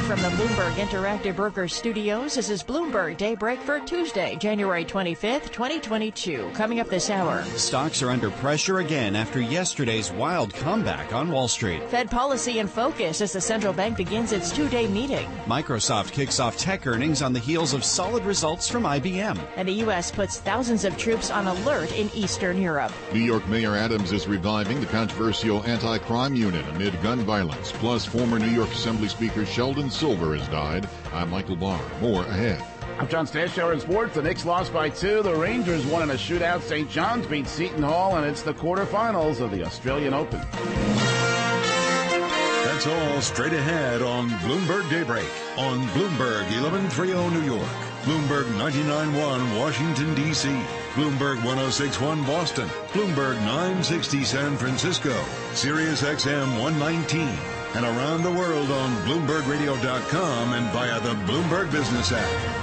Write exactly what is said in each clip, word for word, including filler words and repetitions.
Live from the Bloomberg Interactive Brokers Studios, this is Bloomberg Daybreak for Tuesday, January twenty-fifth, twenty twenty-two. Coming up this hour. Stocks are under pressure again after yesterday's wild comeback on Wall Street. Fed policy in focus as the central bank begins its two-day meeting. Microsoft kicks off tech earnings on the heels of solid results from I B M. And the U S puts thousands of troops on alert in Eastern Europe. New York Mayor Adams is reviving the controversial anti-crime unit amid gun violence. Plus, former New York Assembly Speaker Sheldon Silver has died. I'm Michael Barr. More ahead. I'm John Stashower in sports. The Knicks lost by two. The Rangers won in a shootout. Saint John's beat Seton Hall, and it's the quarterfinals of the Australian Open. That's all straight ahead on Bloomberg Daybreak on Bloomberg eleven thirty New York, Bloomberg ninety-nine point one Washington, D C, Bloomberg one oh six point one Boston, Bloomberg nine sixty San Francisco, Sirius X M one nineteen, and around the world on Bloomberg Radio dot com and via the Bloomberg Business app.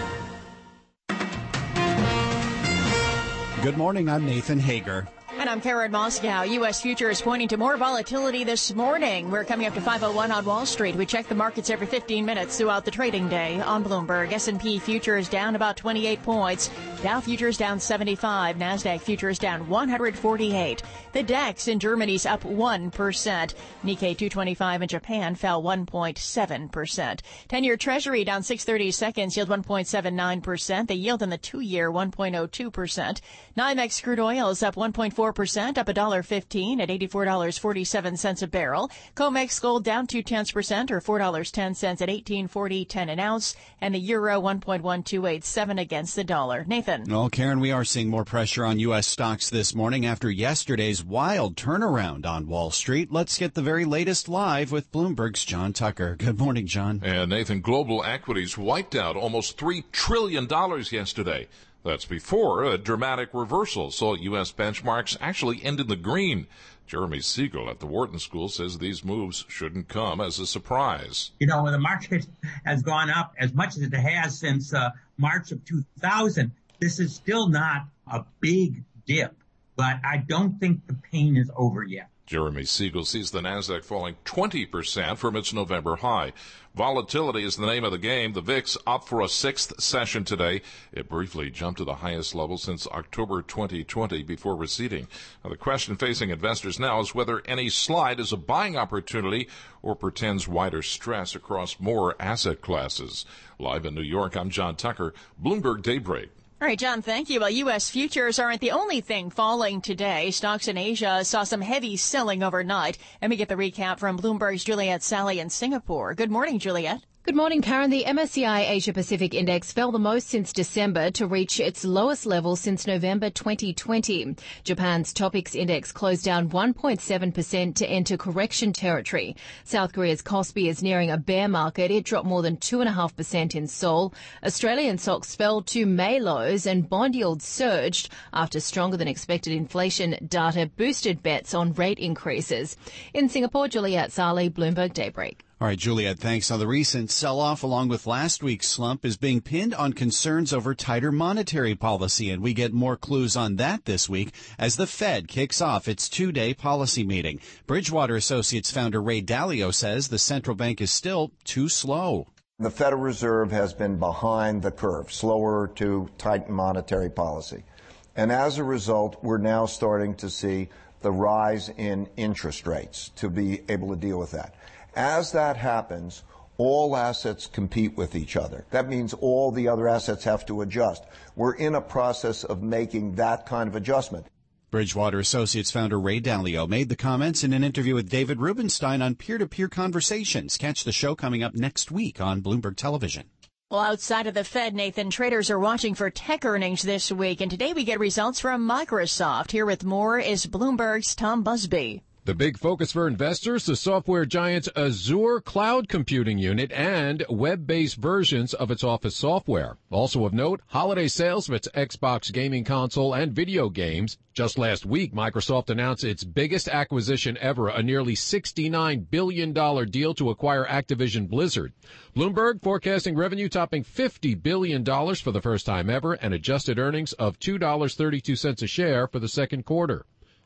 Good morning, I'm Nathan Hager. And I'm Karen Moscow. U S futures pointing to more volatility this morning. We're coming up to five oh one on Wall Street. We check the markets every fifteen minutes throughout the trading day on Bloomberg. S and P futures down about twenty-eight points. Dow futures down seventy-five. NASDAQ futures down one hundred forty-eight. The DAX in Germany's up one percent. Nikkei two twenty-five in Japan fell one point seven percent. ten-year Treasury down six thirty seconds, yield one point seven nine percent. The yield in the two-year one point oh two percent. NYMEX crude oil is up one point four percent, up one dollar fifteen at eighty-four dollars and forty-seven cents a barrel. COMEX gold down two tenths percent or four dollars and ten cents at eighteen forty ten an ounce. And the euro one point one two eight seven against the dollar. Nathan. Well, Karen, we are seeing more pressure on U S stocks this morning after yesterday's wild turnaround on Wall Street. Let's get the very latest live with Bloomberg's John Tucker. Good morning, John. And Nathan, global equities wiped out almost three trillion dollars yesterday. That's before a dramatic reversal saw U S benchmarks actually end in the green. Jeremy Siegel at the Wharton School says these moves shouldn't come as a surprise. You know, the market has gone up as much as it has since uh, March of two thousand. This is still not a big dip, but I don't think the pain is over yet. Jeremy Siegel sees the Nasdaq falling twenty percent from its November high. Volatility is the name of the game. The V I X up for a sixth session today. It briefly jumped to the highest level since October twenty twenty before receding. Now, the question facing investors now is whether any slide is a buying opportunity or portends wider stress across more asset classes. Live in New York, I'm John Tucker, Bloomberg Daybreak. All right, John, thank you. Well, U S futures aren't the only thing falling today. Stocks in Asia saw some heavy selling overnight. Let me get the recap from Bloomberg's Juliet Sally in Singapore. Good morning, Juliet. Good morning, Karen. The M S C I Asia Pacific Index fell the most since December to reach its lowest level since November twenty twenty. Japan's Topix Index closed down one point seven percent to enter correction territory. South Korea's Kospi is nearing a bear market. It dropped more than two point five percent in Seoul. Australian stocks fell to May lows and bond yields surged after stronger than expected inflation data boosted bets on rate increases. In Singapore, Juliet Sali, Bloomberg Daybreak. All right, Juliet, thanks. Now, the recent sell-off, along with last week's slump, is being pinned on concerns over tighter monetary policy, and we get more clues on that this week as the Fed kicks off its two-day policy meeting. Bridgewater Associates founder Ray Dalio says the central bank is still too slow. The Federal Reserve has been behind the curve, slower to tighten monetary policy. And as a result, we're now starting to see the rise in interest rates to be able to deal with that. As that happens, all assets compete with each other. That means all the other assets have to adjust. We're in a process of making that kind of adjustment. Bridgewater Associates founder Ray Dalio made the comments in an interview with David Rubenstein on Peer-to-Peer Conversations. Catch the show coming up next week on Bloomberg Television. Well, outside of the Fed, Nathan, traders are watching for tech earnings this week, and today we get results from Microsoft. Here with more is Bloomberg's Tom Busby. The big focus for investors, the software giant's Azure cloud computing unit and web-based versions of its Office software. Also of note, holiday sales of its Xbox gaming console and video games. Just last week, Microsoft announced its biggest acquisition ever, a nearly sixty-nine billion dollars deal to acquire Activision Blizzard. Bloomberg forecasting revenue topping fifty billion dollars for the first time ever and adjusted earnings of two dollars and thirty-two cents a share for the second quarter.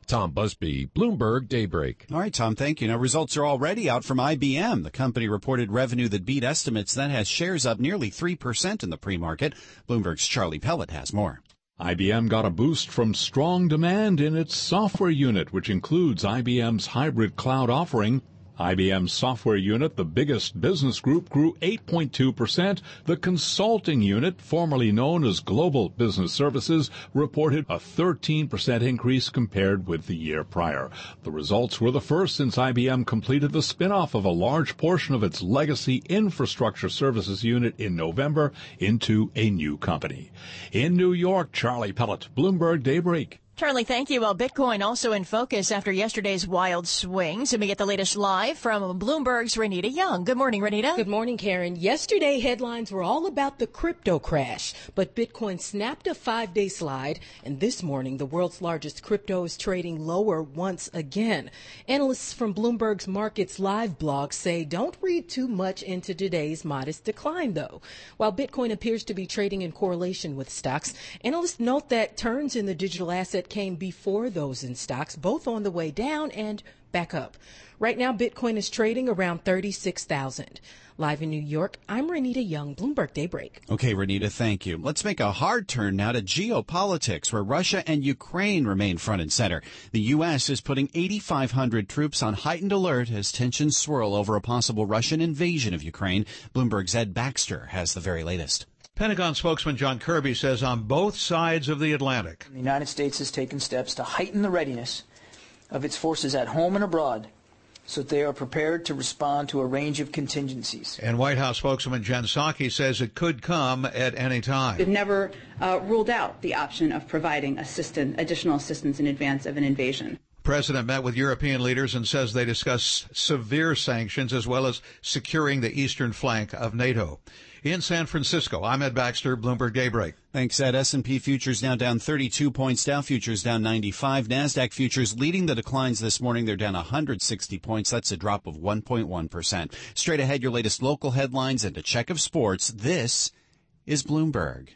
Tom Busby, Bloomberg Daybreak. All right, Tom, thank you. Now, results are already out from I B M. The company reported revenue that beat estimates. That has shares up nearly three percent in the pre-market. Bloomberg's Charlie Pellet has more. I B M got a boost from strong demand in its software unit, which includes I B M's hybrid cloud offering. I B M's software unit, the biggest business group, grew eight point two percent. The consulting unit, formerly known as Global Business Services, reported a thirteen percent increase compared with the year prior. The results were the first since I B M completed the spin-off of a large portion of its legacy infrastructure services unit in November into a new company. In New York, Charlie Pellet, Bloomberg Daybreak. Charlie, thank you. Well, Bitcoin also in focus after yesterday's wild swings. And we get the latest live from Bloomberg's Renita Young. Good morning, Renita. Good morning, Karen. Yesterday, headlines were all about the crypto crash, but Bitcoin snapped a five-day slide. And this morning, the world's largest crypto is trading lower once again. Analysts from Bloomberg's Markets Live blog say don't read too much into today's modest decline, though. While Bitcoin appears to be trading in correlation with stocks, analysts note that turns in the digital asset came before those in stocks, both on the way down and back up. Right now, Bitcoin is trading around thirty-six thousand. Live in New York, I'm Renita Young, Bloomberg Daybreak. Okay, Renita, thank you. Let's make a hard turn now to geopolitics, where Russia and Ukraine remain front and center. The U S is putting eighty-five hundred troops on heightened alert as tensions swirl over a possible Russian invasion of Ukraine. Bloomberg's Ed Baxter has the very latest. Pentagon spokesman John Kirby says on both sides of the Atlantic, the United States has taken steps to heighten the readiness of its forces at home and abroad so that they are prepared to respond to a range of contingencies. And White House spokesman Jen Psaki says it could come at any time. We've never uh, ruled out the option of providing assistance, additional assistance in advance of an invasion. The president met with European leaders and says they discussed severe sanctions as well as securing the eastern flank of NATO. In San Francisco, I'm Ed Baxter, Bloomberg Daybreak. Thanks, Ed. S and P futures now down thirty-two points. Dow futures down ninety-five. NASDAQ futures leading the declines this morning. They're down one hundred sixty points. That's a drop of one point one percent. Straight ahead, your latest local headlines and a check of sports. This is Bloomberg.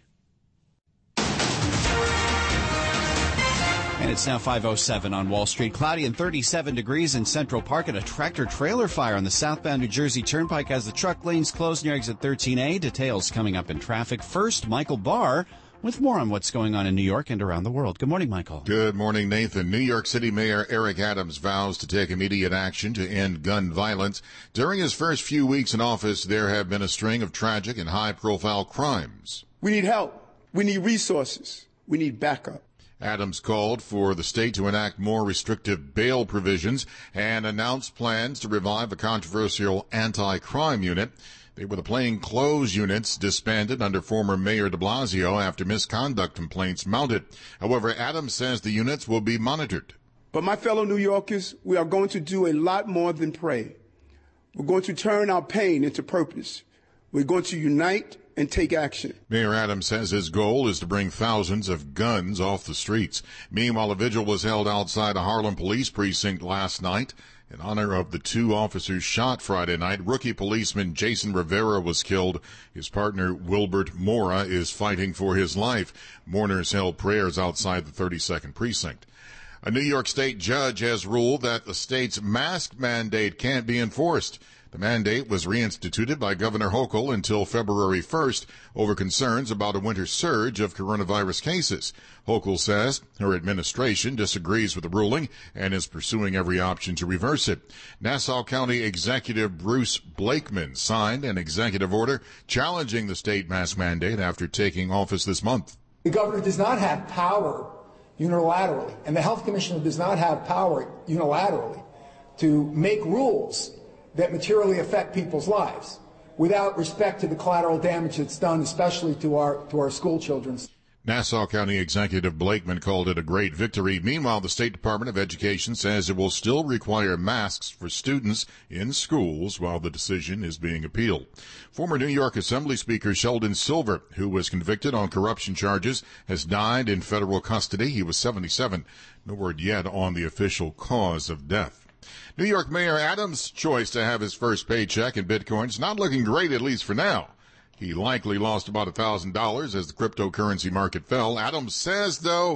And it's now five oh seven on Wall Street. Cloudy and thirty-seven degrees in Central Park, and a tractor-trailer fire on the southbound New Jersey Turnpike has the truck lanes closed near exit thirteen A. Details coming up in traffic. First, Michael Barr with more on what's going on in New York and around the world. Good morning, Michael. Good morning, Nathan. New York City Mayor Eric Adams vows to take immediate action to end gun violence. During his first few weeks in office, there have been a string of tragic and high-profile crimes. We need help. We need resources. We need backup. Adams called for the state to enact more restrictive bail provisions and announced plans to revive a controversial anti-crime unit. They were the plainclothes units disbanded under former Mayor de Blasio after misconduct complaints mounted. However, Adams says the units will be monitored. But my fellow New Yorkers, we are going to do a lot more than pray. We're going to turn our pain into purpose. We're going to unite and take action. Mayor Adams says his goal is to bring thousands of guns off the streets. Meanwhile, a vigil was held outside a Harlem police precinct last night in honor of the two officers shot Friday night. Rookie policeman Jason Rivera was killed. His partner Wilbert Mora is fighting for his life. Mourners held prayers outside the thirty-second precinct. A New York State judge has ruled that the state's mask mandate can't be enforced. The mandate was reinstituted by Governor Hochul until February first over concerns about a winter surge of coronavirus cases. Hochul says her administration disagrees with the ruling and is pursuing every option to reverse it. Nassau County Executive Bruce Blakeman signed an executive order challenging the state mask mandate after taking office this month. The governor does not have power unilaterally, and the Health Commissioner does not have power unilaterally to make rules that materially affect people's lives without respect to the collateral damage that's done, especially to our to our school children. Nassau County Executive Blakeman called it a great victory. Meanwhile, the State Department of Education says it will still require masks for students in schools while the decision is being appealed. Former New York Assembly Speaker Sheldon Silver, who was convicted on corruption charges, has died in federal custody. He was seventy-seven. No word yet on the official cause of death. New York Mayor Adams' choice to have his first paycheck in Bitcoin is not looking great, at least for now. He likely lost about one thousand dollars as the cryptocurrency market fell. Adams says, though,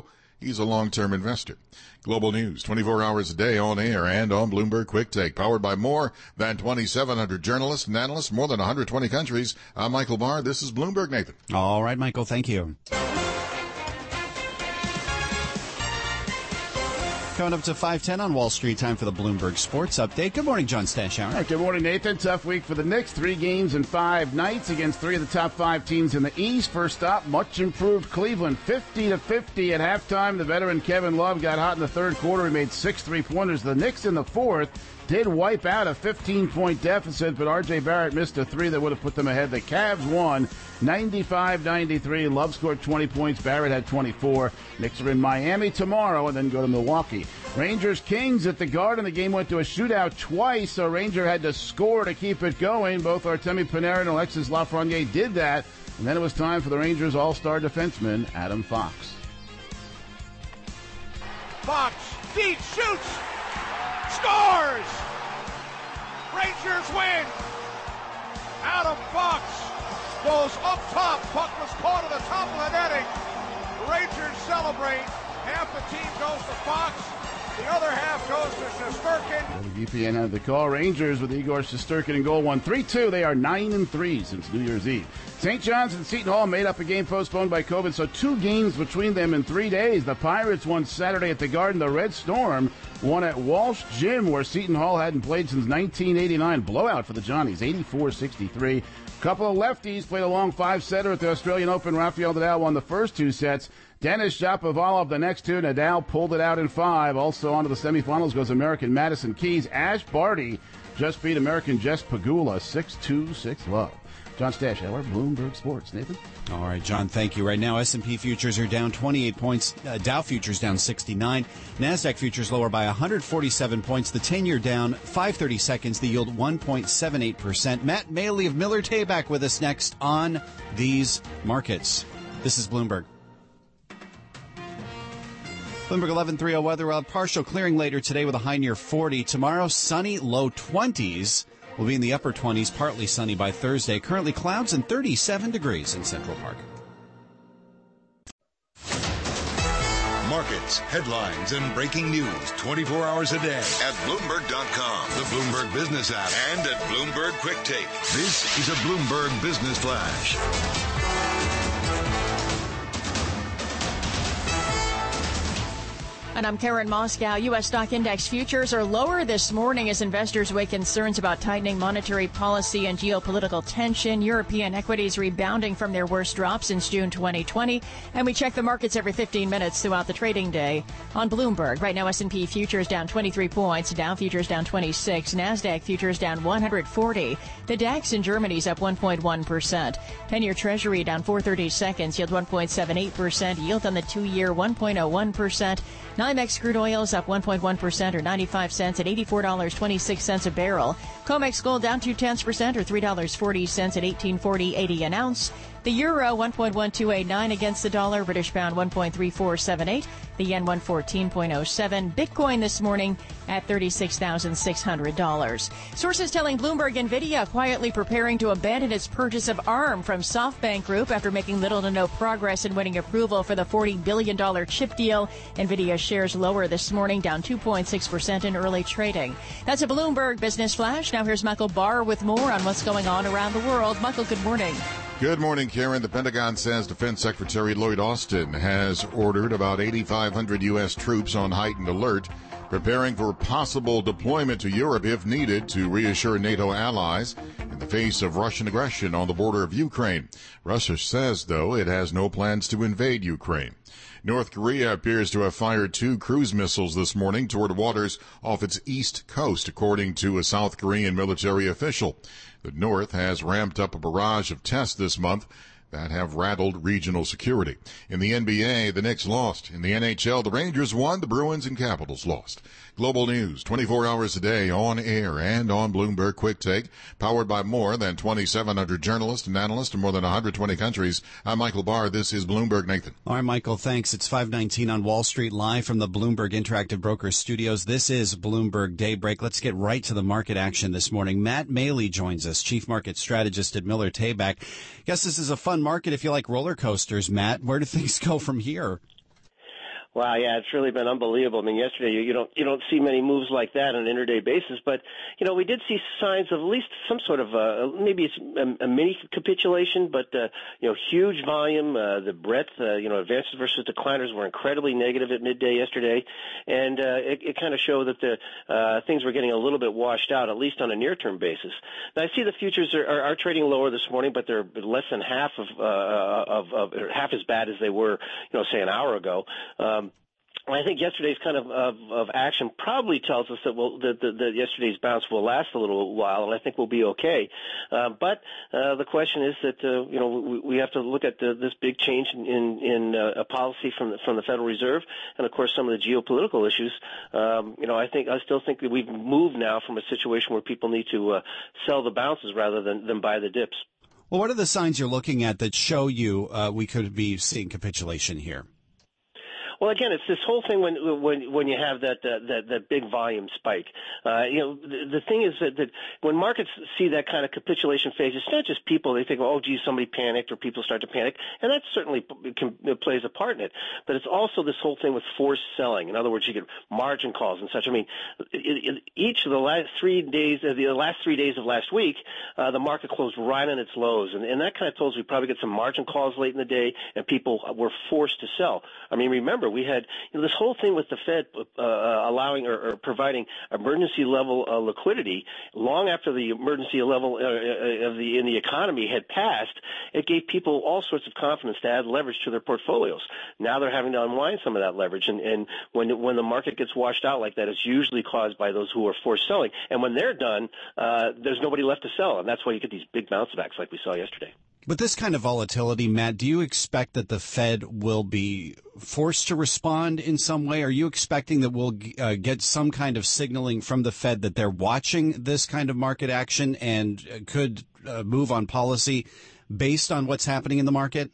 He's a long-term investor. Global News, twenty-four hours a day on air and on Bloomberg Quick Take, powered by more than twenty-seven hundred journalists and analysts, more than one hundred twenty countries. I'm Michael Barr. This is Bloomberg, Nathan. All right, Michael, thank you. Coming up to five ten on Wall Street, time for the Bloomberg Sports Update. Good morning, John Stashower. Right, good morning, Nathan. Tough week for the Knicks. Three games in five nights against three of the top five teams in the East. First up, much improved Cleveland, fifty to fifty at halftime. The veteran Kevin Love got hot in the third quarter. He made six three-pointers. The Knicks in the fourth did wipe out a fifteen-point deficit, but R J Barrett missed a three that would have put them ahead. The Cavs won ninety-five ninety-three. Love scored twenty points. Barrett had twenty-four. Knicks are in Miami tomorrow and then go to Milwaukee. Rangers Kings at the Garden. The game went to a shootout twice, so Ranger had to score to keep it going. Both Artemi Panarin and Alexis Lafreniere did that, and then it was time for the Rangers all-star defenseman Adam Fox. Fox, deep shoots, scores! Rangers win! Adam Fox goes up top. Puck was caught at the top of the netting. The Rangers celebrate. Half the team goes to Fox. The other half goes to Shesterkin. The V P N had the call. Rangers with Igor Shesterkin in goal won three two. They are nine and three since New Year's Eve. Saint John's and Seton Hall made up a game postponed by COVID, so two games between them in three days. The Pirates won Saturday at the Garden. The Red Storm won at Walsh Gym, where Seton Hall hadn't played since nineteen eighty-nine. Blowout for the Johnnies, eighty-four sixty-three. Couple of lefties played a long five-setter at the Australian Open. Rafael Nadal won the first two sets. Denis Shapovalov the next two. Nadal pulled it out in five. Also on to the semifinals goes American Madison Keys. Ash Barty just beat American Jess Pegula six two, six love. John Stashower, Bloomberg Sports. Nathan? All right, John, thank you. Right now, S and P futures are down twenty-eight points. Uh, Dow futures down sixty-nine. NASDAQ futures lower by one hundred forty-seven points. The ten-year down five thirty seconds. The yield one point seven eight percent. Matt Maley of Miller Tabak with us next on these markets. This is Bloomberg. Bloomberg eleven thirty weather. We'll have partial clearing later today with a high near forty. Tomorrow, sunny, low twenties. We'll be in the upper twenties, partly sunny by Thursday. Currently clouds and thirty-seven degrees in Central Park. Markets, headlines, and breaking news twenty-four hours a day at Bloomberg dot com, the Bloomberg Business app, and at Bloomberg Quick Take. This is a Bloomberg Business Flash. And I'm Karen Moscow. U S stock index futures are lower this morning as investors weigh concerns about tightening monetary policy and geopolitical tension. European equities rebounding from their worst drop since June twenty twenty. And we check the markets every fifteen minutes throughout the trading day on Bloomberg. Right now, S and P futures down twenty-three points. Dow futures down twenty-six. NASDAQ futures down one hundred forty. The DAX in Germany's up one point one percent. ten-year Treasury down four thirty seconds. Yield one point seven eight percent. Yield on the two-year one point oh one percent. NYMEX crude oil is up one point one percent or ninety-five cents at eighty-four dollars and twenty-six cents a barrel. COMEX gold down two tenths percent or three dollars and forty cents at eighteen forty eighty an ounce. The euro one point one two eight nine against the dollar. British pound one point three four seven eight. The yen one fourteen point oh seven. Bitcoin this morning at thirty-six thousand six hundred dollars. Sources telling Bloomberg NVIDIA quietly preparing to abandon its purchase of ARM from SoftBank Group after making little to no progress in winning approval for the forty billion dollars chip deal. NVIDIA shares lower this morning, down two point six percent in early trading. That's a Bloomberg Business Flash. Now here's Michael Barr with more on what's going on around the world. Michael, good morning. Good morning, Karen. The Pentagon says Defense Secretary Lloyd Austin has ordered about eighty-five hundred U S troops on heightened alert, preparing for possible deployment to Europe if needed to reassure NATO allies in the face of Russian aggression on the border of Ukraine. Russia says, though, it has no plans to invade Ukraine. North Korea appears to have fired two cruise missiles this morning toward waters off its east coast, according to a South Korean military official. The North has ramped up a barrage of tests this month that have rattled regional security. In the N B A, the Knicks lost. In the N H L, the Rangers won, the Bruins and Capitals lost. Global news, twenty-four hours a day, on air and on Bloomberg Quick Take, powered by more than twenty-seven hundred journalists and analysts in more than one hundred twenty countries. I'm Michael Barr. This is Bloomberg. Nathan. All right, Michael, thanks. It's five nineteen on Wall Street, live from the Bloomberg Interactive Brokers studios. This is Bloomberg Daybreak. Let's get right to the market action this morning. Matt Maley joins us, Chief Market Strategist at Miller Tabak. Guess this is a fun market if you like roller coasters, Matt. Where do things go from here? Wow, yeah, it's really been unbelievable. I mean, yesterday you, you don't you don't see many moves like that on an intraday basis, but you know we did see signs of at least some sort of uh, maybe it's a, a mini capitulation, but uh, you know huge volume. Uh, the breadth, uh, you know, advances versus decliners were incredibly negative at midday yesterday, and uh, it, it kind of showed that the uh, things were getting a little bit washed out, at least on a near-term basis. Now I see the futures are, are, are trading lower this morning, but they're less than half of, uh, of, of or half as bad as they were, you know, say an hour ago. Um, I think yesterday's kind of, of, of action probably tells us that, we'll, that, that, that yesterday's bounce will last a little while, and I think we'll be okay. Uh, but uh, the question is that uh, you know we, we have to look at the, this big change in in, in uh, a policy from the, from the Federal Reserve, and of course some of the geopolitical issues. Um, you know, I think I still think that we've moved now from a situation where people need to uh, sell the bounces rather than, than buy the dips. Well, what are the signs you're looking at that show you uh, we could be seeing capitulation here? Well, again, it's this whole thing when when when you have that uh, that that big volume spike. Uh, you know, the, the thing is that, that when markets see that kind of capitulation phase, it's not just people. They think, oh, gee, somebody panicked, or people start to panic, and that certainly can, plays a part in it. But it's also this whole thing with forced selling. In other words, you get margin calls and such. I mean, it, it, each of the last three days, uh, the last three days of last week, uh, the market closed right on its lows, and, and that kind of tells us we probably get some margin calls late in the day, and people were forced to sell. I mean, remember, we had you know, this whole thing with the Fed uh, allowing or, or providing emergency level uh, liquidity long after the emergency level uh, of the in the economy had passed. It gave people all sorts of confidence to add leverage to their portfolios. Now they're having to unwind some of that leverage, and, and when when the market gets washed out like that, it's usually caused by those who are forced selling. And when they're done, uh, there's nobody left to sell, and that's why you get these big bounce backs like we saw yesterday. With this kind of volatility, Matt, do you expect that the Fed will be forced to respond in some way? Are you expecting that we'll uh, get some kind of signaling from the Fed that they're watching this kind of market action and could uh, move on policy based on what's happening in the market?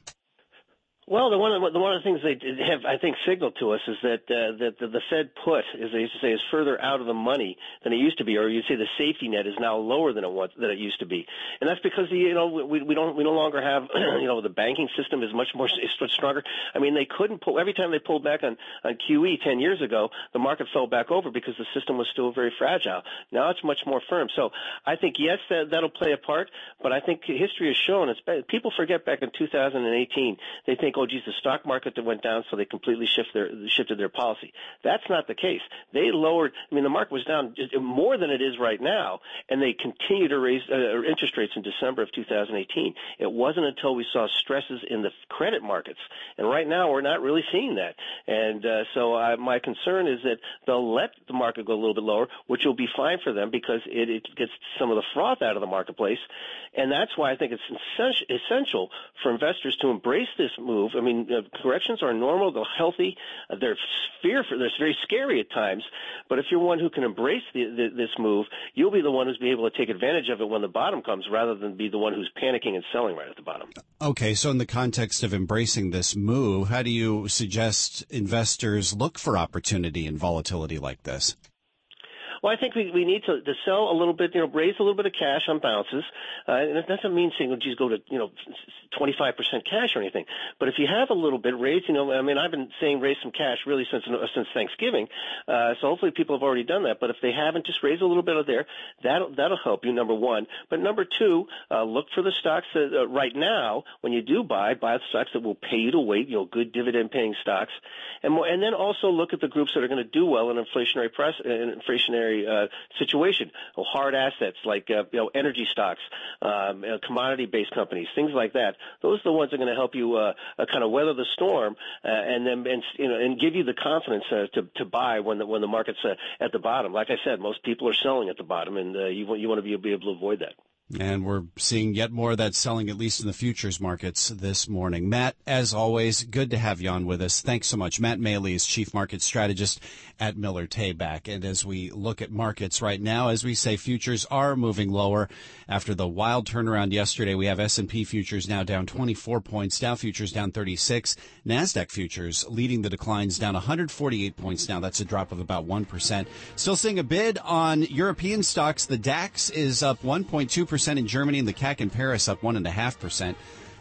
Well, the one, the one of the things they have, I think, signaled to us is that uh, that the, the Fed put, as they used to say, is further out of the money than it used to be, or you'd say the safety net is now lower than it was than it used to be, and that's because the, you know we we don't we no longer have you know the banking system is much more is much stronger. I mean, they couldn't pull every time they pulled back on on Q E ten years ago, the market fell back over because the system was still very fragile. Now it's much more firm. So I think yes, that that'll play a part, but I think history has shown it's people forget back in two thousand eighteen they think, oh, geez, the stock market that went down, so they completely shift their, shifted their policy. That's not the case. They lowered, I mean, the market was down more than it is right now, and they continue to raise uh, interest rates in December of two thousand eighteen. It wasn't until we saw stresses in the credit markets, and right now we're not really seeing that. And uh, so I, my concern is that they'll let the market go a little bit lower, which will be fine for them because it, it gets some of the froth out of the marketplace, and that's why I think it's essential for investors to embrace this move. I mean, uh, corrections are normal, they're healthy, uh, they're fearful, they're very scary at times, but if you're one who can embrace the, the, this move, you'll be the one who's be able to take advantage of it when the bottom comes rather than be the one who's panicking and selling right at the bottom. Okay, so in the context of embracing this move, how do you suggest investors look for opportunity in volatility like this? Well, I think we, we need to, to sell a little bit, you know, raise a little bit of cash on bounces. Uh, and it doesn't mean saying, well, geez, go to, you know, twenty-five percent cash or anything. But if you have a little bit, raise, you know, I mean, I've been saying raise some cash really since, since Thanksgiving. Uh, so hopefully people have already done that. But if they haven't, just raise a little bit of there. That'll, that'll help you, number one. But number two, uh, look for the stocks that, uh, right now, when you do buy, buy the stocks that will pay you to wait, you know, good dividend paying stocks. And more, and then also look at the groups that are going to do well in inflationary press, in inflationary Uh, situation, well, hard assets like uh, you know energy stocks, um, uh, commodity-based companies, things like that. Those are the ones that are going to help you uh, uh, kind of weather the storm, uh, and then and you know and give you the confidence uh, to to buy when the when the market's uh, at the bottom. Like I said, most people are selling at the bottom, and uh, you want you want to be, be able to avoid that. And we're seeing yet more of that selling, at least in the futures markets this morning. Matt, as always, good to have you on with us. Thanks so much. Matt Maley is Chief Market Strategist at Miller Tabak. And as we look at markets right now, as we say, futures are moving lower. After the wild turnaround yesterday, we have S and P futures now down twenty-four points, Dow futures down thirty-six, NASDAQ futures leading the declines down one hundred forty-eight points now. That's a drop of about one percent. Still seeing a bid on European stocks. The DAX is up one point two percent in Germany, and the C A C in Paris up one point five percent.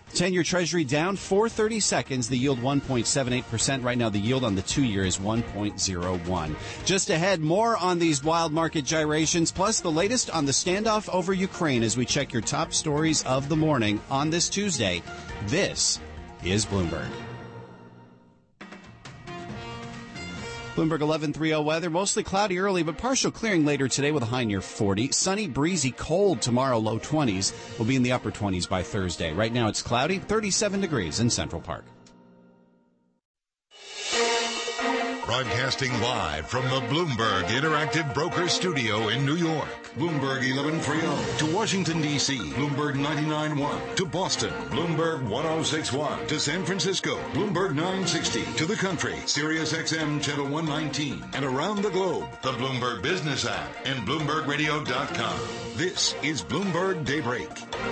ten-year Treasury down four thirty-seconds. The yield one point seven eight percent. Right now, the yield on the two-year is one point zero one. Just ahead, more on these wild market gyrations, plus the latest on the standoff over Ukraine as we check your top stories of the morning on this Tuesday. This is Bloomberg. Bloomberg eleven thirty weather, mostly cloudy early, but partial clearing later today with a high near forty. Sunny, breezy, cold tomorrow, low twenties. We'll be in the upper twenties by Thursday. Right now it's cloudy, thirty-seven degrees in Central Park. Broadcasting live from the Bloomberg Interactive Broker Studio in New York. Bloomberg eleven thirty. To Washington, D C, Bloomberg ninety-nine point one. To Boston, Bloomberg ten sixty-one. To San Francisco, Bloomberg nine sixty. To the country, Sirius X M Channel one nineteen. And around the globe, the Bloomberg Business app and Bloomberg Radio dot com. This is Bloomberg Daybreak.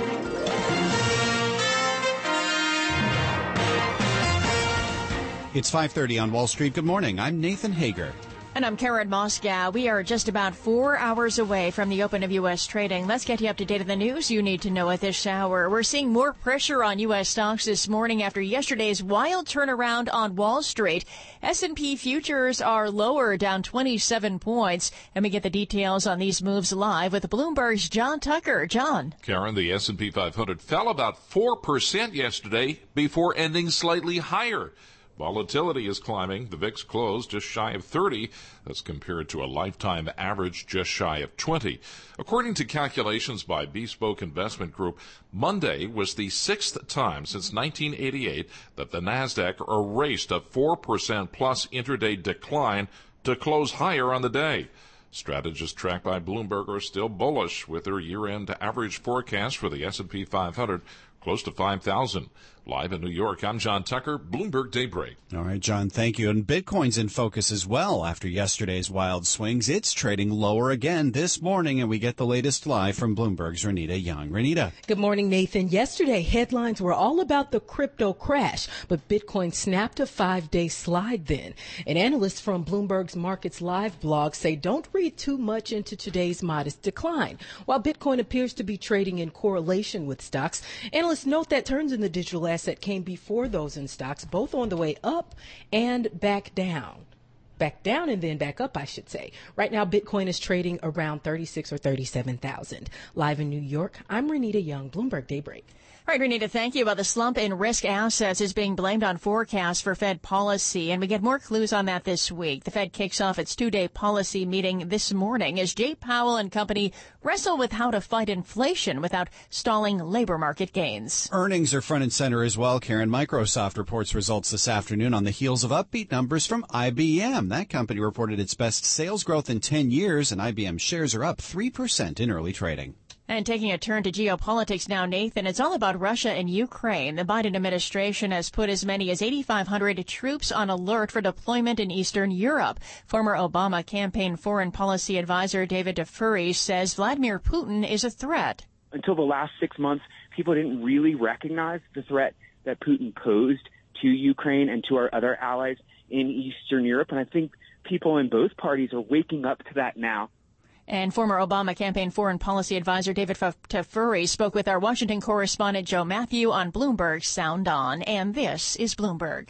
It's five thirty on Wall Street. Good morning. I'm Nathan Hager. And I'm Karen Moscow. We are just about four hours away from the open of U S trading. Let's get you up to date on the news you need to know at this hour. We're seeing more pressure on U S stocks this morning after yesterday's wild turnaround on Wall Street. S and P futures are lower, down twenty-seven points. And we get the details on these moves live with Bloomberg's John Tucker. John. Karen, the S and P five hundred fell about four percent yesterday before ending slightly higher. Volatility is climbing. The V I X closed just shy of thirty. That's compared to a lifetime average just shy of twenty. According to calculations by Bespoke Investment Group, Monday was the sixth time since nineteen eighty-eight that the NASDAQ erased a four percent plus intraday decline to close higher on the day. Strategists tracked by Bloomberg are still bullish with their year-end average forecast for the S and P five hundred close to five thousand. Live in New York, I'm John Tucker, Bloomberg Daybreak. All right, John, thank you. And Bitcoin's in focus as well after yesterday's wild swings. It's trading lower again this morning, and we get the latest live from Bloomberg's Renita Young. Renita. Good morning, Nathan. Yesterday, headlines were all about the crypto crash, but Bitcoin snapped a five-day slide then. And analysts from Bloomberg's Markets Live blog say don't read too much into today's modest decline. While Bitcoin appears to be trading in correlation with stocks, analysts note that turns in the digital asset came before those in stocks, both on the way up and back down. Back down and then back up, I should say. Right now, Bitcoin is trading around thirty-six or thirty-seven thousand. Live in New York, I'm Renita Young, Bloomberg Daybreak. All right, Renita, thank you. Well, the slump in risk assets is being blamed on forecasts for Fed policy, and we get more clues on that this week. The Fed kicks off its two-day policy meeting this morning as Jay Powell and company wrestle with how to fight inflation without stalling labor market gains. Earnings are front and center as well, Karen. Microsoft reports results this afternoon on the heels of upbeat numbers from I B M. That company reported its best sales growth in ten years, and I B M shares are up three percent in early trading. And taking a turn to geopolitics now, Nathan, it's all about Russia and Ukraine. The Biden administration has put as many as eighty-five hundred troops on alert for deployment in Eastern Europe. Former Obama campaign foreign policy advisor David DeFury says Vladimir Putin is a threat. Until the last six months, people didn't really recognize the threat that Putin posed to Ukraine and to our other allies in Eastern Europe. And I think people in both parties are waking up to that now. And former Obama campaign foreign policy advisor David DeFury spoke with our Washington correspondent Joe Matthew on Bloomberg's Sound On. And this is Bloomberg.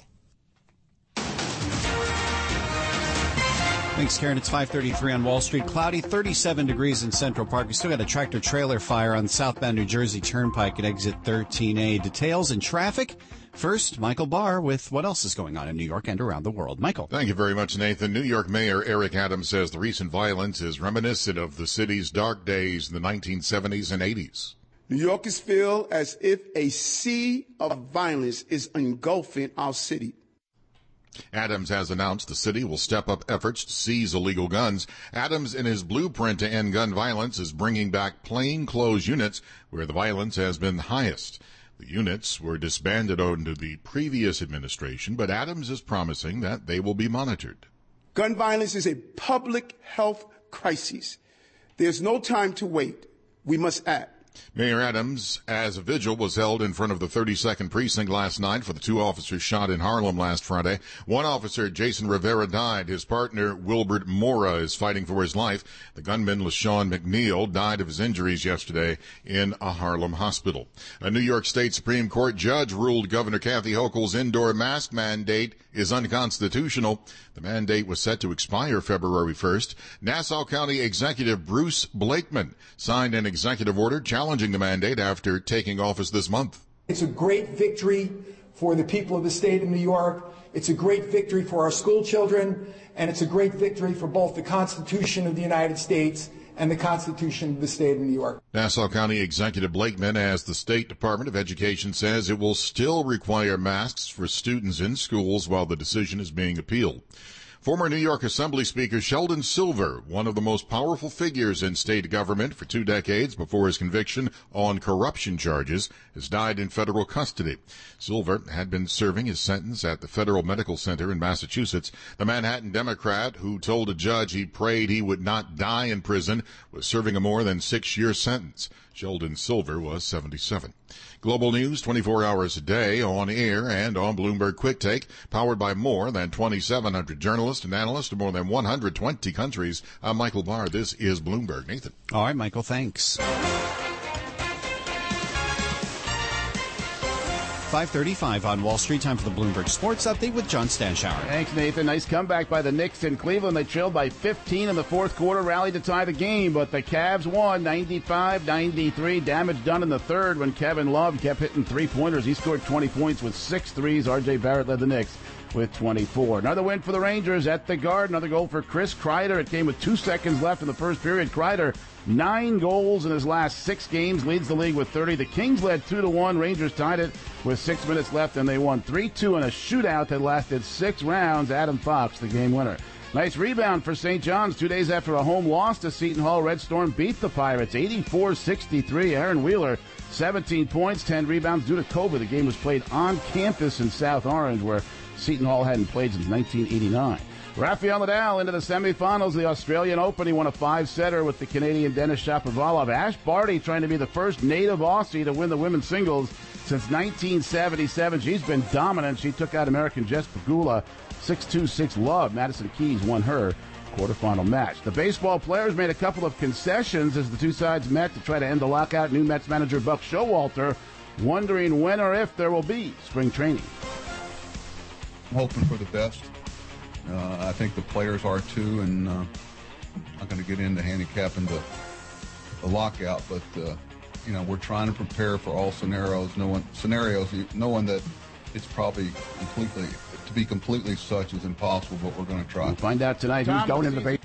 Thanks, Karen. It's five thirty-three on Wall Street. Cloudy, thirty-seven degrees in Central Park. We still got a tractor-trailer fire on the southbound New Jersey Turnpike at exit thirteen A. Details and traffic. First, Michael Barr with what else is going on in New York and around the world. Michael. Thank you very much, Nathan. New York Mayor Eric Adams says the recent violence is reminiscent of the city's dark days in the nineteen seventies and eighties. New Yorkers feel as if a sea of violence is engulfing our city. Adams has announced the city will step up efforts to seize illegal guns. Adams, in his blueprint to end gun violence, is bringing back plainclothes units where the violence has been highest. The units were disbanded under the previous administration, but Adams is promising that they will be monitored. Gun violence is a public health crisis. There's no time to wait. We must act. Mayor Adams, as a vigil was held in front of the thirty-second precinct last night for the two officers shot in Harlem last Friday. One officer, Jason Rivera, died. His partner, Wilbert Mora, is fighting for his life. The gunman, LaShawn McNeil, died of his injuries yesterday in a Harlem hospital. A New York State Supreme Court judge ruled Governor Kathy Hochul's indoor mask mandate is unconstitutional. The mandate was set to expire February first. Nassau County Executive Bruce Blakeman signed an executive order challenging the mandate after taking office this month. It's a great victory for the people of the state of New York. It's a great victory for our school children, and it's a great victory for both the Constitution of the United States and the Constitution of the state of New York. Nassau County Executive Blakeman, as the State Department of Education says, it will still require masks for students in schools while the decision is being appealed. Former New York Assembly Speaker Sheldon Silver, one of the most powerful figures in state government for two decades before his conviction on corruption charges, has died in federal custody. Silver had been serving his sentence at the Federal Medical Center in Massachusetts. The Manhattan Democrat, who told a judge he prayed he would not die in prison, was serving a more than six-year sentence. Sheldon Silver was seventy-seven. Global news twenty-four hours a day, on air and on Bloomberg Quick Take, powered by more than twenty-seven hundred journalists and analysts in more than one hundred twenty countries. I'm Michael Barr. This is Bloomberg. Nathan. All right, Michael, thanks. five thirty-five on Wall Street. Time for the Bloomberg Sports Update with John Stanshauer. Thanks, Nathan. Nice comeback by the Knicks in Cleveland. They trailed by fifteen in the fourth quarter, rallied to tie the game, but the Cavs won ninety-five ninety-three. Damage done in the third when Kevin Love kept hitting three-pointers. He scored twenty points with six threes. R J Barrett led the Knicks with twenty-four. Another win for the Rangers at the Garden. Another goal for Chris Kreider. It came with two seconds left in the first period. Kreider, nine goals in his last six games, leads the league with thirty. The Kings led two to one. Rangers tied it with six minutes left, and they won three two in a shootout that lasted six rounds. Adam Fox, the game winner. Nice rebound for Saint John's. Two days after a home loss to Seton Hall, Red Storm beat the Pirates eighty-four sixty-three. Aaron Wheeler, seventeen points, ten rebounds due to COVID. The game was played on campus in South Orange, where Seton Hall hadn't played since nineteen eighty-nine. Rafael Nadal into the semifinals of the Australian Open. He won a five-setter with the Canadian Denis Shapovalov. Ash Barty trying to be the first native Aussie to win the women's singles since nineteen seventy-seven. She's been dominant. She took out American Jess Pegula six two, six love. Madison Keys won her quarterfinal match. The baseball players made a couple of concessions as the two sides met to try to end the lockout. New Mets manager Buck Showalter wondering when or if there will be spring training. I'm hoping for the best. Uh, I think the players are too, and uh, I'm not going to get into handicapping the, the lockout, but uh, you know, we're trying to prepare for all scenarios. No one scenarios, knowing that it's probably completely to be completely such is impossible, but we're going to try. We'll find out tonight Tom, who's going into the base.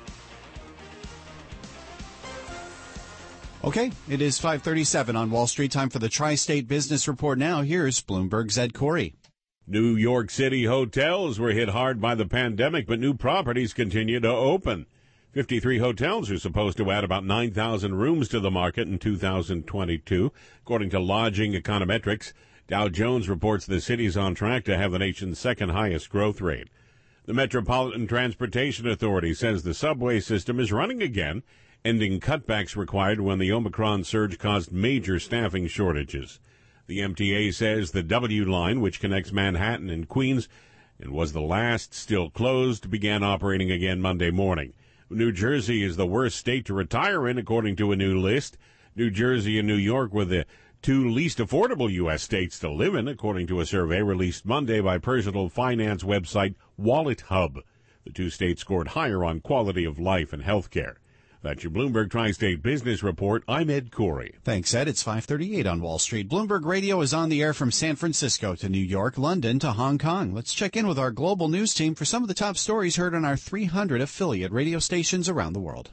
Okay, it is five thirty-seven on Wall Street. Time for the Tri-State Business Report. Now, here's Bloomberg's Ed Corey. New York City hotels were hit hard by the pandemic, but new properties continue to open. fifty-three hotels are supposed to add about nine thousand rooms to the market in two thousand twenty-two, according to Lodging Econometrics. Dow Jones reports the city's on track to have the nation's second highest growth rate. The Metropolitan Transportation Authority says the subway system is running again, ending cutbacks required when the Omicron surge caused major staffing shortages. The M T A says the W line, which connects Manhattan and Queens and was the last still closed, began operating again Monday morning. New Jersey is the worst state to retire in, according to a new list. New Jersey and New York were the two least affordable U S states to live in, according to a survey released Monday by personal finance website Wallet Hub. The two states scored higher on quality of life and health care. That's your Bloomberg Tri-State Business Report. I'm Ed Corey. Thanks, Ed. It's five thirty-eight on Wall Street. Bloomberg Radio is on the air from San Francisco to New York, London to Hong Kong. Let's check in with our global news team for some of the top stories heard on our three hundred affiliate radio stations around the world.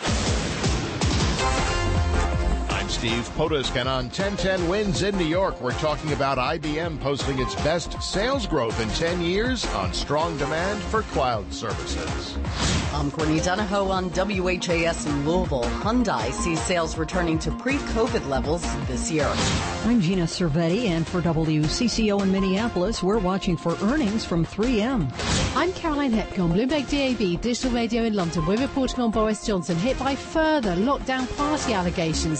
Steve Potusk, and on ten ten Wins in New York, we're talking about I B M posting its best sales growth in ten years on strong demand for cloud services. I'm Courtney Donahoe on W H A S in Louisville. Hyundai sees sales returning to pre-COVID levels this year. I'm Gina Cervetti, and for W C C O in Minneapolis, we're watching for earnings from three M. I'm Caroline Hepke on Bloomberg D A B Digital Radio in London. We're reporting on Boris Johnson hit by further lockdown party allegations, this time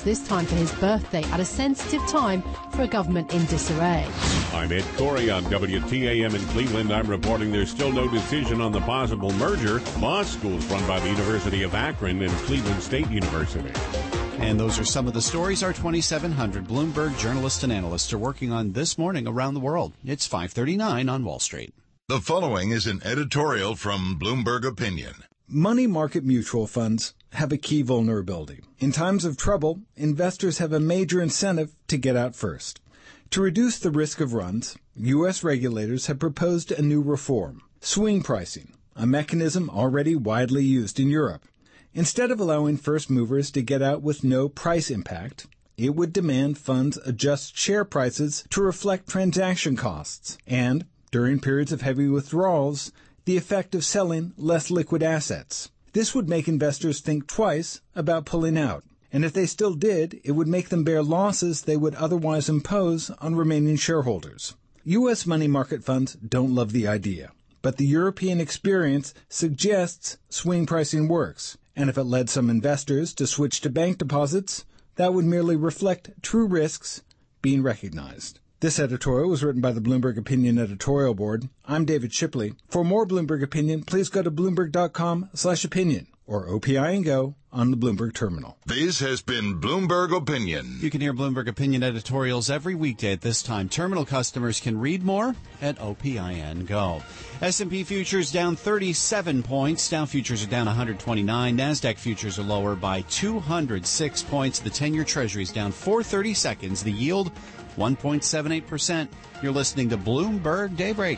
for his birthday at a sensitive time for a government in disarray. I'm Ed Corey on W T A M in Cleveland. I'm reporting there's still no decision on the possible merger. Law schools run by the University of Akron and Cleveland State University. And those are some of the stories our twenty-seven hundred Bloomberg journalists and analysts are working on this morning around the world. It's five thirty-nine on Wall Street. The following is an editorial from Bloomberg Opinion. Money market mutual funds have a key vulnerability. In times of trouble, investors have a major incentive to get out first. To reduce the risk of runs, U S regulators have proposed a new reform, swing pricing, a mechanism already widely used in Europe. Instead of allowing first movers to get out with no price impact, it would demand funds adjust share prices to reflect transaction costs and, during periods of heavy withdrawals, the effect of selling less liquid assets. This would make investors think twice about pulling out, and if they still did, it would make them bear losses they would otherwise impose on remaining shareholders. U S money market funds don't love the idea, but the European experience suggests swing pricing works, and if it led some investors to switch to bank deposits, that would merely reflect true risks being recognized. This editorial was written by the Bloomberg Opinion editorial board. I'm David Shipley. For more Bloomberg Opinion, please go to bloomberg.com slash opinion or O P I and Go on the Bloomberg terminal. This has been Bloomberg Opinion. You can hear Bloomberg Opinion editorials every weekday at this time. Terminal customers can read more at O P I N Go. S and P futures down thirty-seven points. Dow futures are down one hundred twenty-nine. NASDAQ futures are lower by two hundred six points. The ten-year Treasury is down four thirty-seconds. The yield, one point seven eight percent. You're listening to Bloomberg Daybreak.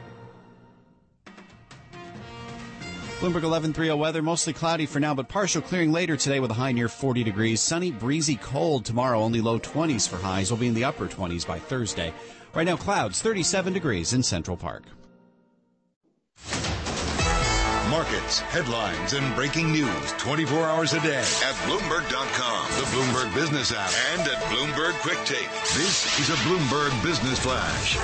Bloomberg eleven thirty weather, mostly cloudy for now, but partial clearing later today with a high near forty degrees. Sunny, breezy, cold tomorrow, only low twenties for highs. We'll be in the upper twenties by Thursday. Right now, clouds, thirty-seven degrees in Central Park. Markets, headlines, and breaking news twenty-four hours a day at Bloomberg dot com, the Bloomberg Business app, and at Bloomberg Quick Take. This is a Bloomberg Business Flash.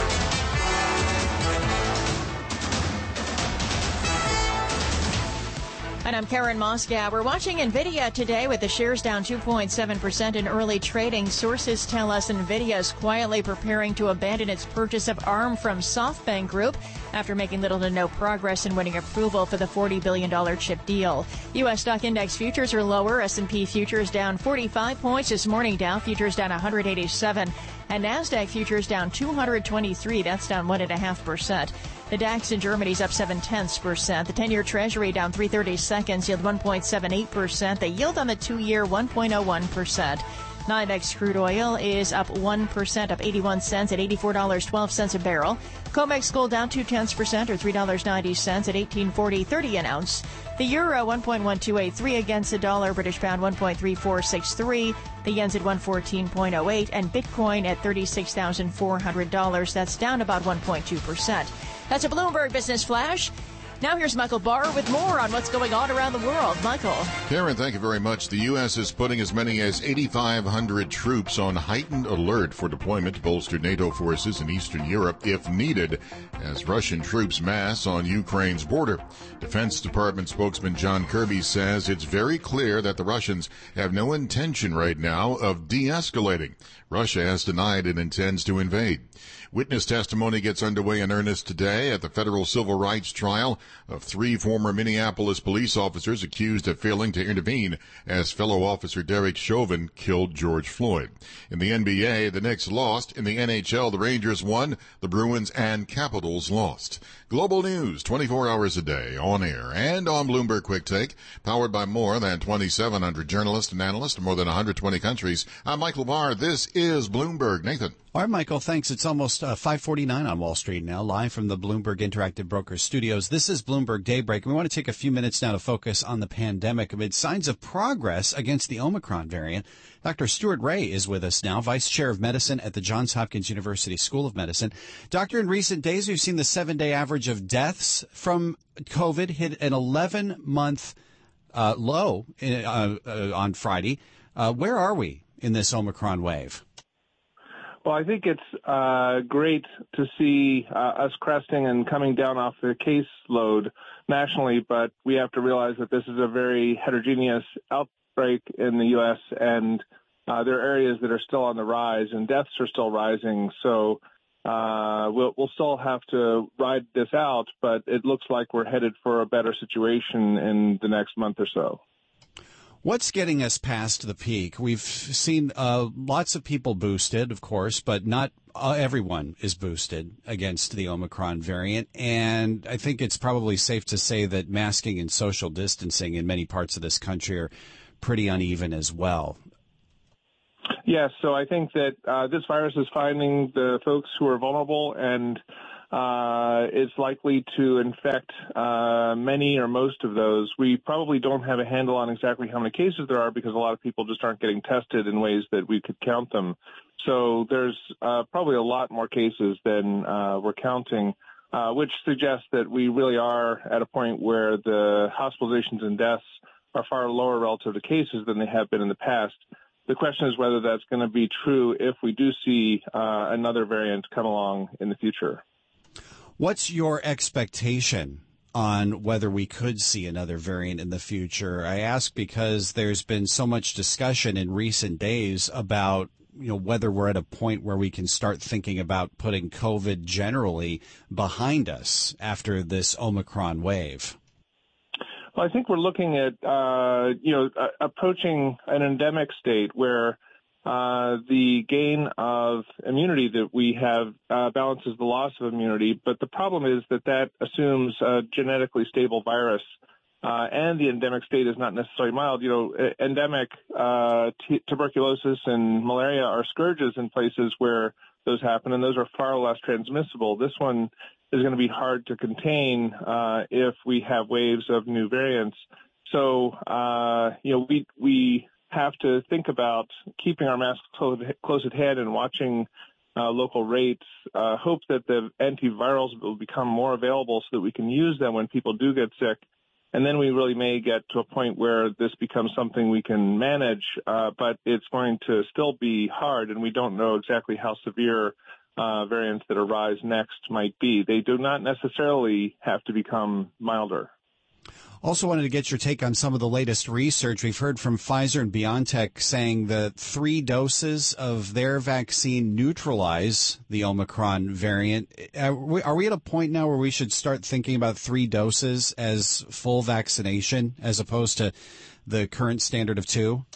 And I'm Karen Moscow. We're watching NVIDIA today with the shares down two point seven percent in early trading. Sources tell us NVIDIA is quietly preparing to abandon its purchase of ARM from SoftBank Group after making little to no progress in winning approval for the forty billion dollars chip deal. U S stock index futures are lower. S and P futures down forty-five points this morning. Dow futures down one hundred eighty-seven. And NASDAQ futures down two hundred twenty-three. That's down one point five percent. The DAX in Germany is up seven tenths percent. The ten-year Treasury down three thirty seconds, yield one point seven eight percent. The yield on the two-year one point oh one percent. NYMEX crude oil is up one percent, up eighty-one cents at eighty-four dollars and twelve cents a barrel. COMEX gold down two tenths percent, or three dollars and ninety cents at eighteen forty thirty an ounce. The euro one point one two eight three against the dollar. British pound one point three four six three. The yen's at one fourteen oh eight, and Bitcoin at thirty-six thousand four hundred dollars. That's down about one point two percent. That's a Bloomberg Business Flash. Now here's Michael Barr with more on what's going on around the world. Michael. Karen, thank you very much. The U S is putting as many as eighty-five hundred troops on heightened alert for deployment to bolster NATO forces in Eastern Europe if needed, as Russian troops mass on Ukraine's border. Defense Department spokesman John Kirby says it's very clear that the Russians have no intention right now of de-escalating. Russia has denied it intends to invade. Witness testimony gets underway in earnest today at the federal civil rights trial of three former Minneapolis police officers accused of failing to intervene as fellow officer Derek Chauvin killed George Floyd. In the N B A, the Knicks lost. In the N H L, the Rangers won. The Bruins and Capitals lost. Global news twenty-four hours a day, on air and on Bloomberg Quick Take, powered by more than twenty-seven hundred journalists and analysts in more than one hundred twenty countries. I'm Michael Barr. This is Bloomberg. Nathan. All right, Michael, thanks. It's almost uh, five forty-nine on Wall Street now, live from the Bloomberg Interactive Brokers studios. This is Bloomberg Daybreak. We want to take a few minutes now to focus on the pandemic amid signs of progress against the Omicron variant. Doctor Stuart Ray is with us now, Vice Chair of Medicine at the Johns Hopkins University School of Medicine. Doctor, in recent days, we've seen the seven-day average of deaths from COVID hit an eleven-month uh, low in, uh, uh, on Friday. Uh, where are we in this Omicron wave? Well, I think it's uh, great to see uh, us cresting and coming down off the caseload nationally, but we have to realize that this is a very heterogeneous outbreak in the U S, and uh, there are areas that are still on the rise, and deaths are still rising. So uh, we'll, we'll still have to ride this out, but it looks like we're headed for a better situation in the next month or so. What's getting us past the peak? We've seen uh, lots of people boosted, of course, but not uh, everyone is boosted against the Omicron variant. And I think it's probably safe to say that masking and social distancing in many parts of this country are pretty uneven as well. Yes, so I think that uh, this virus is finding the folks who are vulnerable, and uh, it's likely to infect uh, many or most of those. We probably don't have a handle on exactly how many cases there are because a lot of people just aren't getting tested in ways that we could count them. So there's uh, probably a lot more cases than uh, we're counting, uh, which suggests that we really are at a point where the hospitalizations and deaths are far lower relative to cases than they have been in the past. The question is whether that's going to be true if we do see uh, another variant come along in the future. What's your expectation on whether we could see another variant in the future? I ask because there's been so much discussion in recent days about, you know, whether we're at a point where we can start thinking about putting COVID generally behind us after this Omicron wave. Well, I think we're looking at, uh, you know, uh, approaching an endemic state where Uh, the gain of immunity that we have uh, balances the loss of immunity. But the problem is that that assumes a genetically stable virus, uh, and the endemic state is not necessarily mild. You know, endemic uh, t- tuberculosis and malaria are scourges in places where those happen, and those are far less transmissible. This one is going to be hard to contain uh, if we have waves of new variants. So, uh, you know, we we have to think about keeping our masks close at hand and watching uh, local rates, uh, hope that the antivirals will become more available so that we can use them when people do get sick. And then we really may get to a point where this becomes something we can manage, uh, but it's going to still be hard, and we don't know exactly how severe uh, variants that arise next might be. They do not necessarily have to become milder. Also wanted to get your take on some of the latest research. We've heard from Pfizer and BioNTech saying that three doses of their vaccine neutralize the Omicron variant. Are we, are we at a point now where we should start thinking about three doses as full vaccination as opposed to the current standard of two?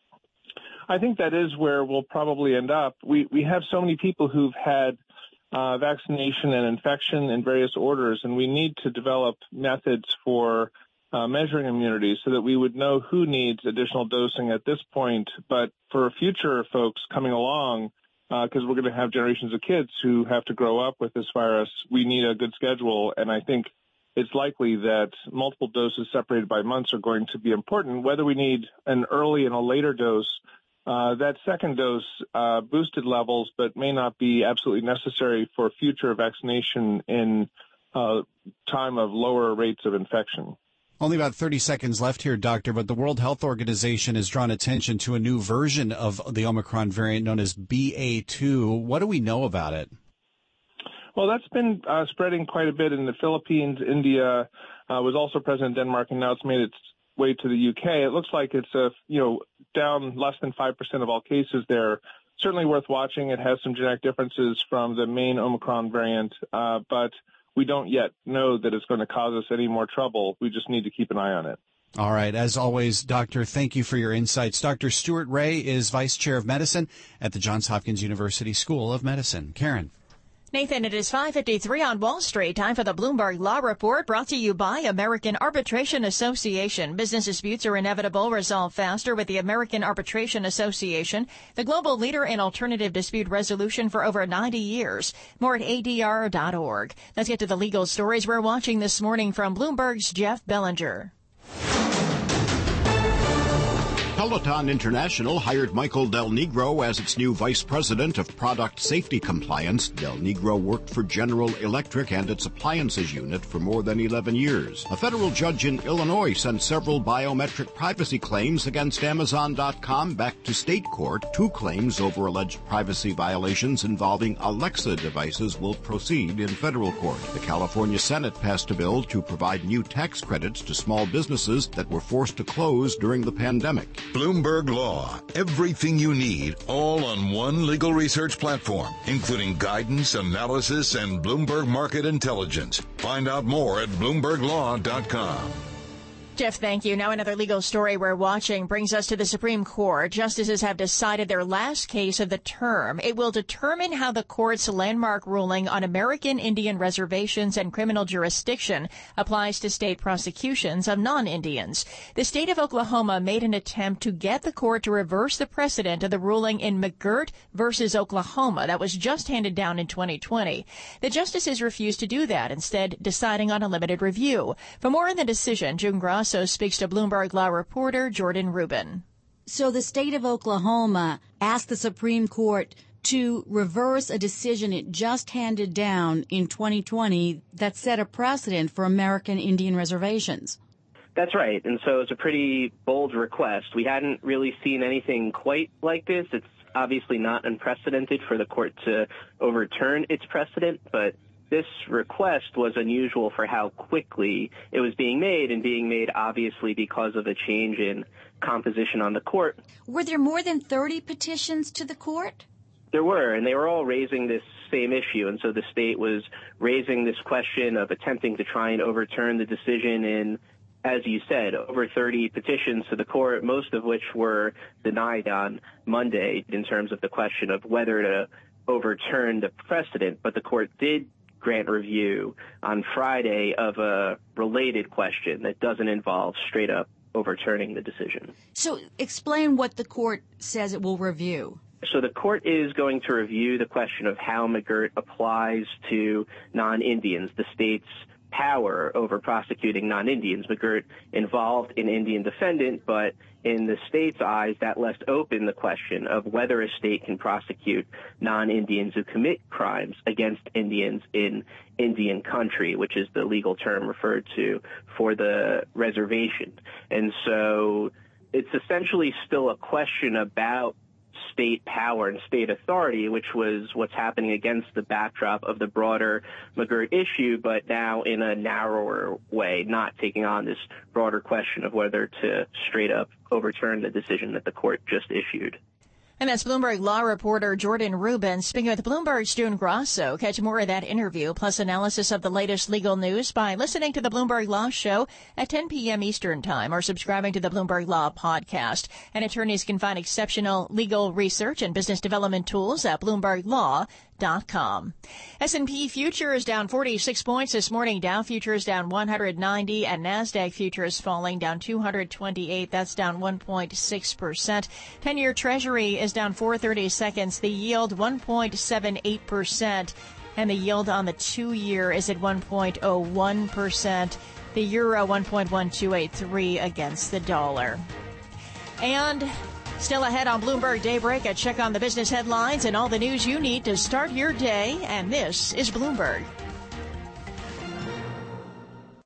I think that is where we'll probably end up. We, we have so many people who've had uh, vaccination and infection in various orders, and we need to develop methods for Uh, measuring immunity so that we would know who needs additional dosing at this point. But for future folks coming along, because uh, we're going to have generations of kids who have to grow up with this virus, we need a good schedule. And I think it's likely that multiple doses separated by months are going to be important. Whether we need an early and a later dose, uh, that second dose uh, boosted levels, but may not be absolutely necessary for future vaccination in uh, time of lower rates of infection. Only about thirty seconds left here, Doctor, but the World Health Organization has drawn attention to a new version of the Omicron variant known as B A two. What do we know about it? Well, that's been uh, spreading quite a bit in the Philippines. India uh, was also present in Denmark, and now it's made its way to the U K. It looks like it's a, you know, down less than five percent of all cases there. Certainly worth watching. It has some genetic differences from the main Omicron variant, uh, but we don't yet know that it's going to cause us any more trouble. We just need to keep an eye on it. All right. As always, Doctor, thank you for your insights. Doctor Stuart Ray is Vice Chair of Medicine at the Johns Hopkins University School of Medicine. Karen. Nathan, it is five fifty-three on Wall Street. Time for the Bloomberg Law Report, brought to you by American Arbitration Association. Business disputes are inevitable. Resolve faster with the American Arbitration Association, the global leader in alternative dispute resolution for over ninety years. More at A D R dot org. Let's get to the legal stories we're watching this morning from Bloomberg's Jeff Bellinger. Peloton International hired Michael Del Negro as its new vice president of product safety compliance. Del Negro worked for General Electric and its appliances unit for more than eleven years. A federal judge in Illinois sent several biometric privacy claims against Amazon dot com back to state court. Two claims over alleged privacy violations involving Alexa devices will proceed in federal court. The California Senate passed a bill to provide new tax credits to small businesses that were forced to close during the pandemic. Bloomberg Law. Everything you need, all on one legal research platform, including guidance, analysis, and Bloomberg Market Intelligence. Find out more at bloomberg law dot com. Jeff, thank you. Now another legal story we're watching brings us to the Supreme Court. Justices have decided their last case of the term. It will determine how the court's landmark ruling on American Indian reservations and criminal jurisdiction applies to state prosecutions of non-Indians. The state of Oklahoma made an attempt to get the court to reverse the precedent of the ruling in McGirt versus Oklahoma that was just handed down in twenty twenty. The justices refused to do that, instead deciding on a limited review. For more on the decision, June Gross also speaks to Bloomberg Law reporter Jordan Rubin. So the state of Oklahoma asked the Supreme Court to reverse a decision it just handed down in twenty twenty that set a precedent for American Indian reservations. That's right. And so it's a pretty bold request. We hadn't really seen anything quite like this. It's obviously not unprecedented for the court to overturn its precedent, but this request was unusual for how quickly it was being made, and being made obviously because of a change in composition on the court. Were there more than thirty petitions to the court? There were, and they were all raising this same issue. And so the state was raising this question of attempting to try and overturn the decision in, as you said, over thirty petitions to the court, most of which were denied on Monday in terms of the question of whether to overturn the precedent. But the court did grant review on Friday of a related question that doesn't involve straight up overturning the decision. So explain what the court says it will review. So the court is going to review the question of how McGirt applies to non-Indians, the state's power over prosecuting non-Indians. McGirt involved an Indian defendant, but in the state's eyes, that left open the question of whether a state can prosecute non-Indians who commit crimes against Indians in Indian country, which is the legal term referred to for the reservation. And so it's essentially still a question about state power and state authority, which was what's happening against the backdrop of the broader McGirt issue, but now in a narrower way, not taking on this broader question of whether to straight up overturn the decision that the court just issued. And that's Bloomberg Law reporter Jordan Rubin speaking with Bloomberg's June Grosso. Catch more of that interview plus analysis of the latest legal news by listening to the Bloomberg Law Show at ten p.m. Eastern Time or subscribing to the Bloomberg Law podcast. And attorneys can find exceptional legal research and business development tools at bloomberg law dot com. S and P futures down forty-six points this morning. Dow futures down one hundred ninety and NASDAQ futures falling down two hundred twenty-eight. That's down one point six percent. ten-year Treasury is down four thirty-seconds. The yield one point seven eight percent. And the yield on the two-year is at one point oh one percent. The euro one point one two eight three against the dollar. And still ahead on Bloomberg Daybreak, a check on the business headlines and all the news you need to start your day. And this is Bloomberg.